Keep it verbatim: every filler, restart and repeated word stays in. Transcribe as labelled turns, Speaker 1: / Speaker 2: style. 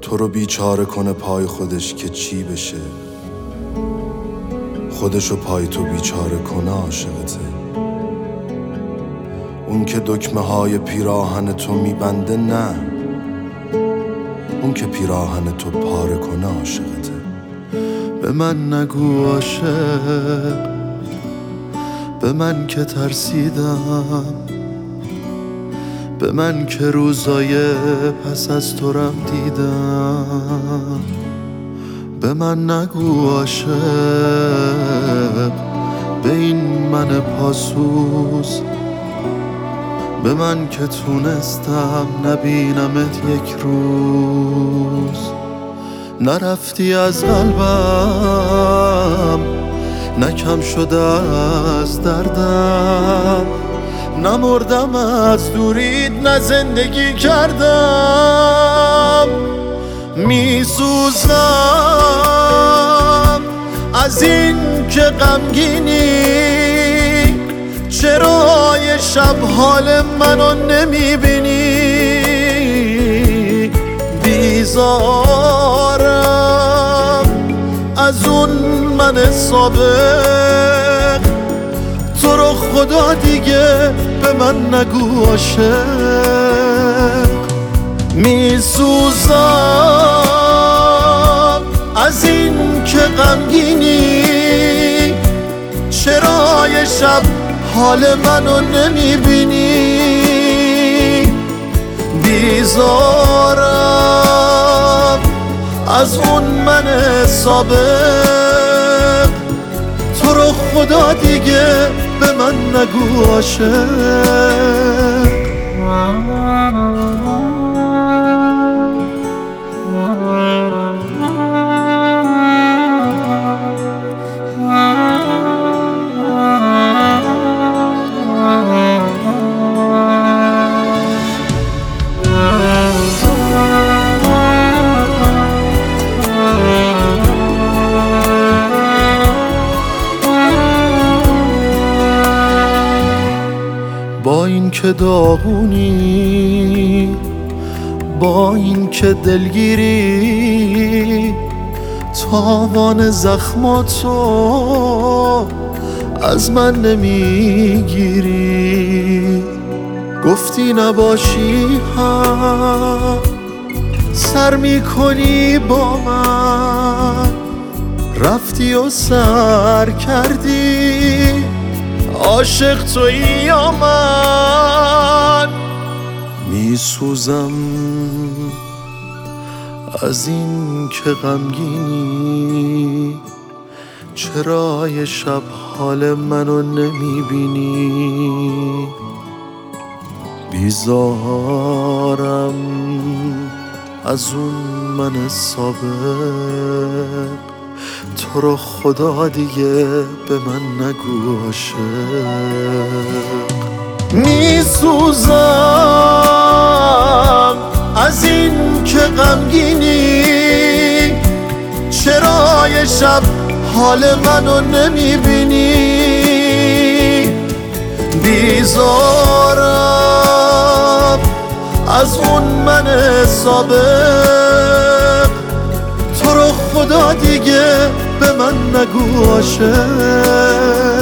Speaker 1: تو رو بیچاره کنه پای خودش که چی بشه؟ خودشو پای تو بیچاره کنه عاشقته. اون که دکمه های پیراهن تو میبنده نه، اون که پیراهن تو پاره کنه عاشقته. به من نگو عاشق، به من که ترسیدم، به من که روزای پس از تو رم دیدم. به من نگو عاشق، به این من پاسوس، به من که تونستم نبینمت یک روز. نرفتی از قلبم، نکم شده از دردم، نمردم از دوریت، نه زندگی کردم. میسوزم از این که غمگینی، چرا یه شب حال منو نمیبینی؟ بیزارم از اون من سابق، تو رو خدا دیگه به من نگو عاشق. میسوزم از این که غمگینی، چرا یه شب حال منو نمیبینی؟ بیزارم از اون من سابق، تو رو خدا دیگه به من نگو عاشق. با این که داغونی، با این که دلگیری، تاوان زخماتو از من نمیگیری. گفتی نباشی هم سر میکنی با من، رفتی و سر کردی، عاشق تویی یا من؟ میسوزم از این که غمگینی، چرا یه شب حال منو نمیبینی؟ بیزارم از اون من سابق، تو رو خدا دیگه به من نگو عاشق. میسوزم از این که غمگینی، چرا یه شب حال منو نمیبینی؟ بیزارم از اون من سابق، تو رو خدا دیگه به من نگو عاشق.